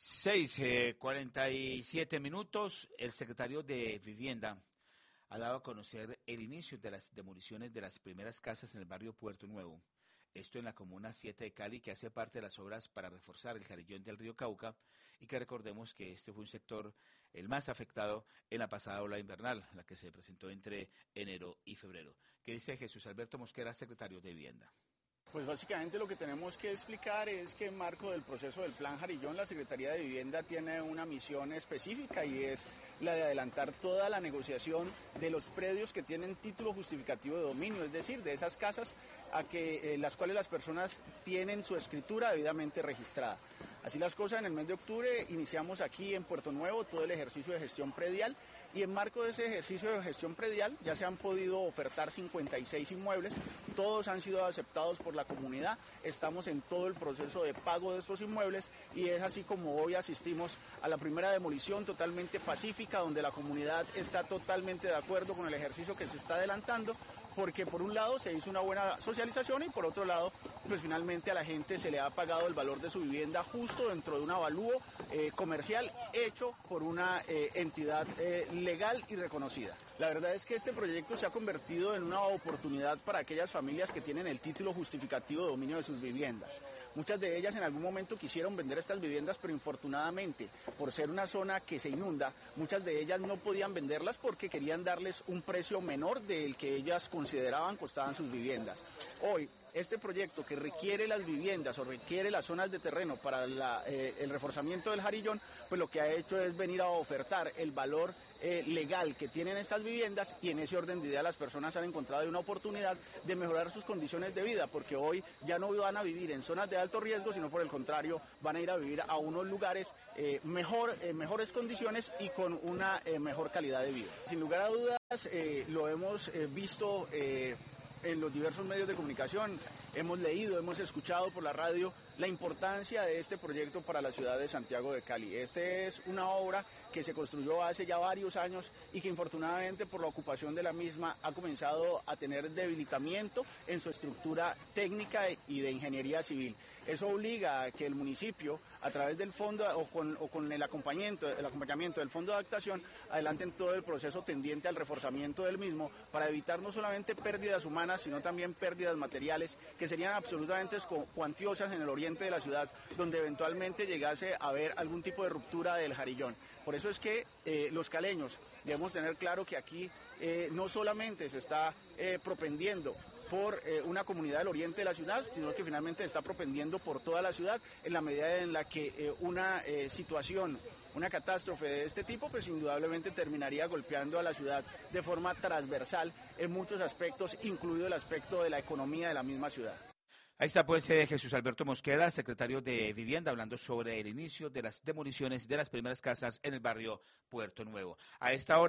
6:47 minutos. El secretario de Vivienda ha dado a conocer el inicio de las demoliciones de las primeras casas en el barrio Puerto Nuevo. Esto en la Comuna 7 de Cali, que hace parte de las obras para reforzar el Jarillón del río Cauca, y que recordemos que este fue un sector el más afectado en la pasada ola invernal, la que se presentó entre enero y febrero. ¿Qué dice Jesús Alberto Mosquera, secretario de Vivienda? Pues básicamente lo que tenemos que explicar es que en marco del proceso del Plan Jarillón, la Secretaría de Vivienda tiene una misión específica y es la de adelantar toda la negociación de los predios que tienen título justificativo de dominio, es decir, de esas casas las cuales las personas tienen su escritura debidamente registrada. Así las cosas, en el mes de octubre iniciamos aquí en Puerto Nuevo todo el ejercicio de gestión predial y en marco de ese ejercicio de gestión predial ya se han podido ofertar 56 inmuebles, todos han sido aceptados por la comunidad, estamos en todo el proceso de pago de estos inmuebles y es así como hoy asistimos a la primera demolición totalmente pacífica donde la comunidad está totalmente de acuerdo con el ejercicio que se está adelantando, porque por un lado se hizo una buena socialización y por otro lado pues finalmente a la gente se le ha pagado el valor de su vivienda justo dentro de un avalúo comercial hecho por una entidad legal y reconocida. La verdad es que este proyecto se ha convertido en una oportunidad para aquellas familias que tienen el título justificativo de dominio de sus viviendas. Muchas de ellas en algún momento quisieron vender estas viviendas, pero infortunadamente, por ser una zona que se inunda, muchas de ellas no podían venderlas porque querían darles un precio menor del que ellas consideraban costaban sus viviendas. Hoy, este proyecto que requiere las viviendas o requiere las zonas de terreno para el reforzamiento del Jarillón, pues lo que ha hecho es venir a ofertar el valor legal que tienen estas viviendas y en ese orden de idea las personas han encontrado una oportunidad de mejorar sus condiciones de vida, porque hoy ya no van a vivir en zonas de alto riesgo, sino por el contrario van a ir a vivir a unos lugares mejores condiciones y con una mejor calidad de vida. Sin lugar a dudas, lo hemos visto en los diversos medios de comunicación, hemos leído, hemos escuchado por la radio la importancia de este proyecto para la ciudad de Santiago de Cali. Este es una obra que se construyó hace ya varios años y que infortunadamente por la ocupación de la misma ha comenzado a tener debilitamiento en su estructura técnica y de ingeniería civil. Eso obliga a que el municipio, a través del fondo o con el acompañamiento del fondo de adaptación, adelanten todo el proceso tendiente al reforzamiento del mismo para evitar no solamente pérdidas humanas, sino también pérdidas materiales que serían absolutamente cuantiosas en el oriente de la ciudad, donde eventualmente llegase a haber algún tipo de ruptura del Jarillón. Por eso es que los caleños debemos tener claro que aquí no solamente se está propendiendo por una comunidad del oriente de la ciudad, sino que finalmente se está propendiendo por toda la ciudad en la medida en la que una situación, una catástrofe de este tipo, pues indudablemente terminaría golpeando a la ciudad de forma transversal en muchos aspectos, incluido el aspecto de la economía de la misma ciudad. Ahí está pues Jesús Alberto Mosquera, secretario de Vivienda, hablando sobre el inicio de las demoliciones de las primeras casas en el barrio Puerto Nuevo. A esta hora